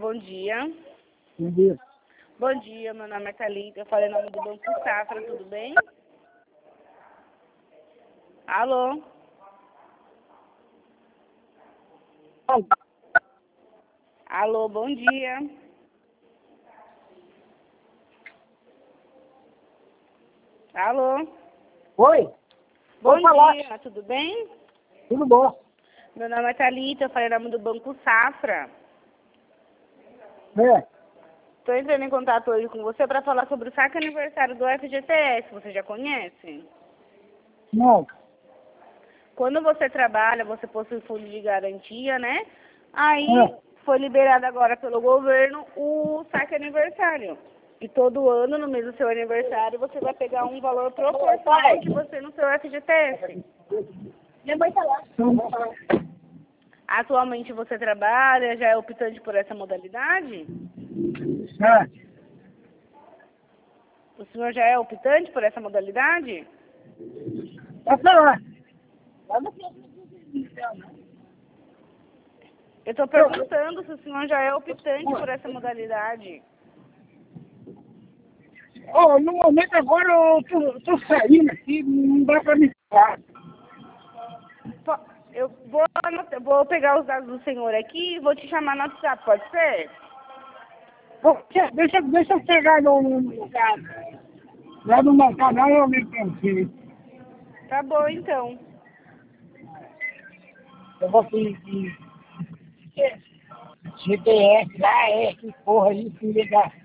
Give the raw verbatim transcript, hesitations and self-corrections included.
bom dia. Bom dia. Bom dia, meu nome é Thalita, eu falei em nome do Banco Safra, tudo bem? Alô? Alô, bom dia. Alô? Oi? Bom Pode falar. dia, tudo bem? Tudo bom? Meu nome é Thalita, eu falei em nome do Banco Safra. É. Estou entrando em contato hoje com você para falar sobre o saque aniversário do F G T S, você já conhece? Não. Quando você trabalha, você possui fundo de garantia, né? Aí É. foi liberado agora pelo governo o saque aniversário. E todo ano, no mês do seu aniversário, você vai pegar um valor proporcional de você no seu F G T S. Minha mãe tá lá. Atualmente você trabalha, já é optante por essa modalidade? É. O senhor já é optante por essa modalidade? Pode falar. Eu estou perguntando se o senhor já é optante por essa modalidade. Oh, no momento agora eu tô, tô saindo aqui, não dá pra me falar. Po- Eu vou, anotar- vou pegar os dados do senhor aqui e vou te chamar no WhatsApp, pode ser? Oh, deixa, deixa eu pegar no, no lugar. Lá no mercado, lá eu me pensei. Tá bom, então. Eu vou pedir G P S lá, é, que porra aí, se ligar.